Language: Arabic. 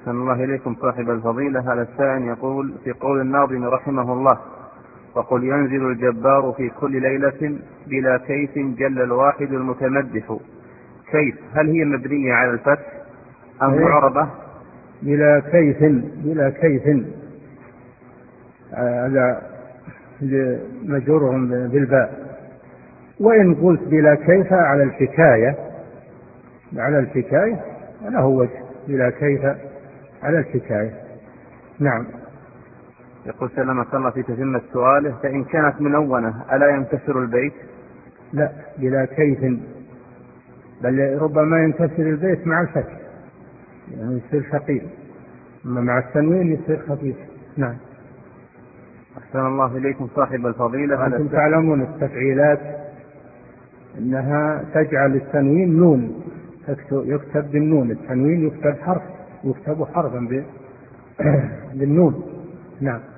أحسن الله إليكم صاحب الفضيلة. هذا السائل يقول: في قول الناظم رحمه الله: وقل ينزل الجبار في كل ليلة بلا كيف جل الواحد المتمدح، كيف هل هي مبنية على الفتح أم معربة؟ بلا كيف، بلا كيف هذا مجرور بالباء. وإن قلت بلا كيف على الحكاية، على الحكاية له وجه، بلا كيف على الحكاية. نعم. يقول سلمك الله في تتمة سؤاله: فإن كانت منونة ألا ينكسر البيت؟ لا، بلا كيف، بل ربما ينكسر البيت مع الفتح، يعني يصير ثقيل، أما مع التنوين يصير خفيف. نعم. أحسن الله إليكم صاحب الفضيلة. أنتم تعلمون التفعيلات أنها تجعل التنوين نون، يكتب بالنون، التنوين يكتب حرف، يكتب حرفا بالنون. نعم.